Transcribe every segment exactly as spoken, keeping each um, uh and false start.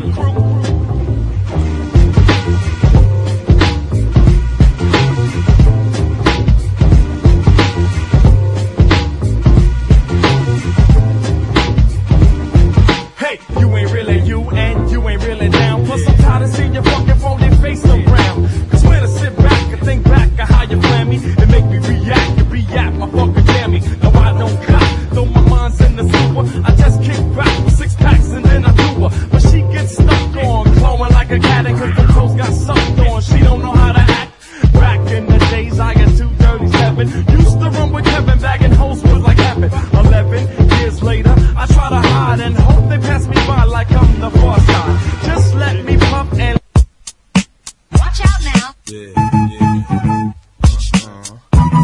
Hey, you ain't really you and you ain't really down. Plus I'm tired of seeing your fucking phony face around. Cause when I sit back and think back of how you plan me, it make me react and react my fucking jammy. No, I don't cop, though my mind's in the sewer. I just kick back with six packs and then I do her. But she gets stuck on, glowing like a cat, and cause the clothes got sucked on. She don't know how to act. Back in the days I got two thirty-seven. Used to run with Kevin, bagging hoes was like heaven. Eleven years later, I try to hide and hope they pass me by like I'm the far side. Just let me puff and watch out now. Yeah, yeah. Uh-huh.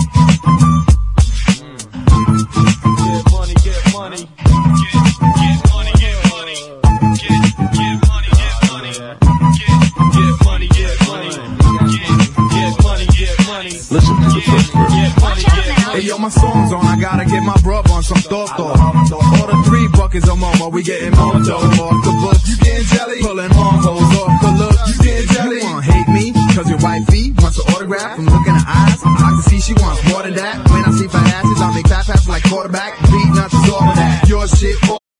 Mm. Get money, get money. Get, get money, get money. Get, get money, get money. Get, get money, get money. Get, get money, get money. Listen to the first verse. Get money, get money. Hey yo, my song's on, I gotta get my bruv on some thought thought. Order three buckets of mama, we getting more dough off the books. You getting jelly? Pulling on hoes off the look. You getting jelly? You wanna hate me? Cause your wifey wants an autograph from looking at eyes. I can see she wants more than that. When I see fat asses, I make fat passes like quarterback. Beat nuts is all of that. Your shit.